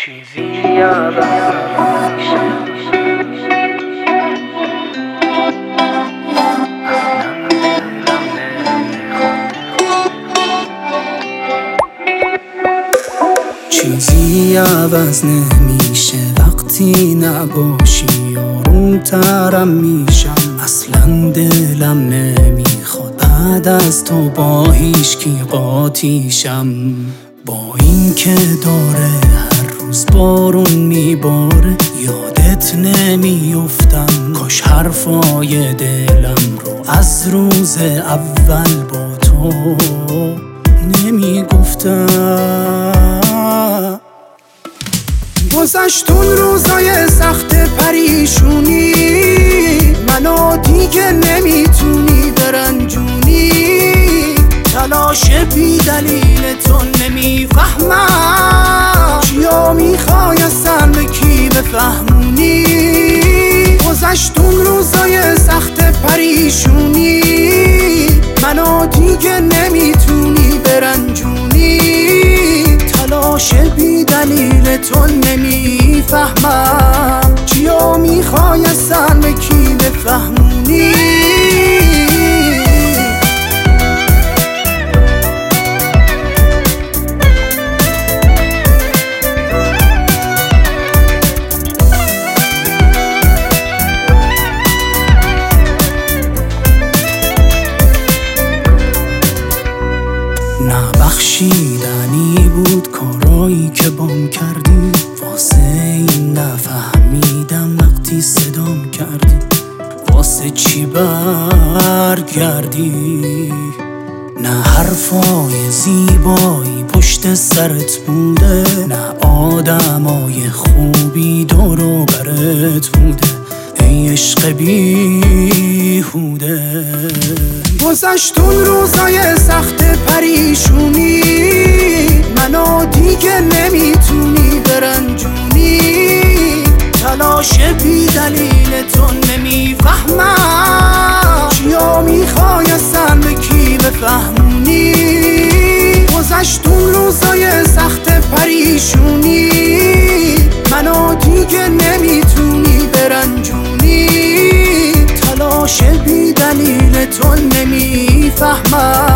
چیزی عوض میشه. چیزی عوض نمیشه وقتی نباشی، آرومترم میشم، اصلا دلم نمیخواد بعد از تو با هیچکی قاطیشم. با این که داره هر روز بارون میباره، یادت نمیافتم، کاش حرفای دلم رو از روز اول با تو نمیگفتم. گذشتون روزای سخت پریشونی، منو دیگه نمیتونی برنجونی، تلاش بی دلیل تو نمیفهمم، چیا میخوای اصلا به کی بفهمونی. گذشتون روزای سخت پریشونی، منو دیگه نمیتونی برنجونی، تلاش بی دلیل تو نمیفهمم، چیا میخوای اصلا به کی بفهمونی. نبخشیدنی بود کارایی که بام کردی، واسه این نفهمیدم وقتی صدام کردی، واسه چی برگردی. نه حرفای زیبایی پشت سرت بوده، نه آدمای خوبی دور و برت بوده، ای عشق بیهوده. گذشتون روزای سخت پریشونی، منو دیگه نمیتونی برنجونی، تلاش بی دلیل تو نمیفهمم، چیا میخوای اصلا به کی بفهمونی. گذشتون روزای سخت پریشونی، منو دیگه نمیتونی برنجونی، تلاش بی دلیل تو نمیفهمم،